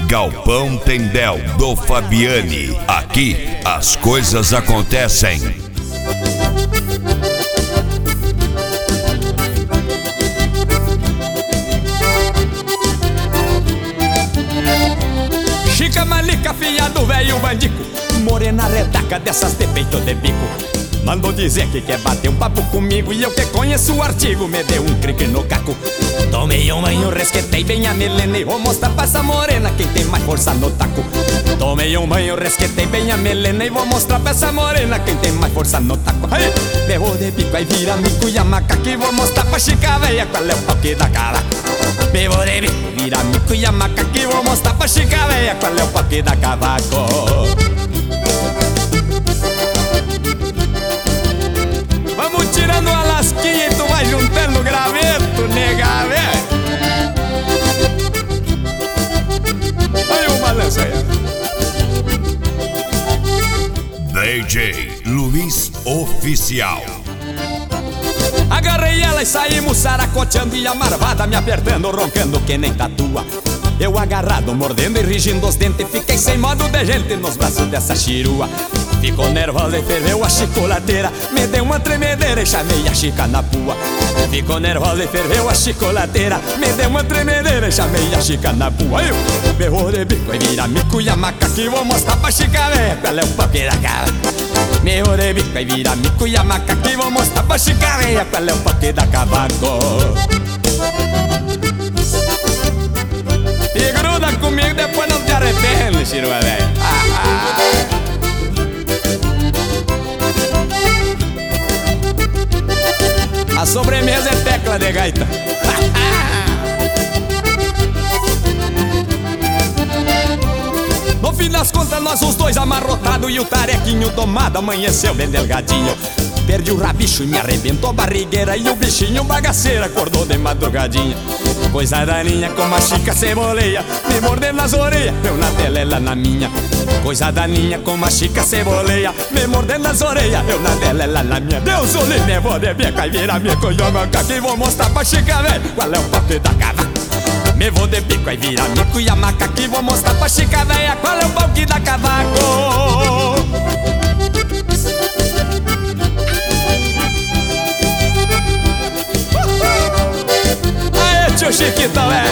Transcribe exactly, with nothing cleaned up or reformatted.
Galpão Tendel do Fabiani. Aqui as coisas acontecem. Chica Malica, filha do velho bandico, morena redaca dessas de peito de bico. Mandou dizer que quer bater um papo comigo, e eu que conheço o artigo me deu um crique no caco. Tomei um banho, resquetei bem a melena e vou mostrar pra essa morena quem tem mais força no taco. Tomei um banho, resquetei bem a melena e vou mostrar pra essa morena quem tem mais força no taco. Aí, berrou de bico, aí vira mico e a macaca, e vou mostrar pra chica véia qual é o pau que dá cara. Berrou de bico, vira mico e a macaca, e vou mostrar pra chica véia qual é o pau que dá cavaco. Vamos tirando a lasquinha e tu vai juntando o graveto, nega, velho. Olha o balanço aí. D J Luiz Oficial. Agarrei ela e saímos saracoteando, e a marvada me apertando, roncando que nem tatua. Eu agarrado, mordendo e rigindo os dentes, fiquei sem modo de gente nos braços dessa chirua. Ficou nervosa e ferveu a chicolateira, me deu uma tremedeira e chamei a chica na pua. Ficou nervosa e ferveu a chicolateira, me deu uma tremedeira e chamei a chica na pua. Eu berrou de bico e vira mico e a macaca, e vou mostrar pra chica véia qual é o pau que dá cara. Berrou de bico e vira mico e a macaca, e vou mostrar pra chica véia qual é o pau que dá cavaco. E gruda comigo, depois não te arrepende, chirua velho. Ah, ah. A sobremesa é tecla de gaita. No fim das contas, nós os dois amarrotados, e o tarequinho tomado amanheceu bem delgadinho. Perdi o rabicho e me arrebentou a barrigueira, e o bichinho bagaceiro acordou de madrugadinha. Coisa daninha como a chica ceboleia, me mordendo nas orelhas, eu na dela, ela na minha. Coisa daninha como a chica ceboleia, me mordendo nas orelhas, eu na dela, ela na minha. Deus o livre, vou de bica e vira minha coiomaca, que vou mostrar pra chica velha qual é o pau que dá cavaco. Me vou de bico e vira mico e a macaca, que vou mostrar pra chica velha qual é o pau que dá cavaco. Aê, tio Chiquitão, é.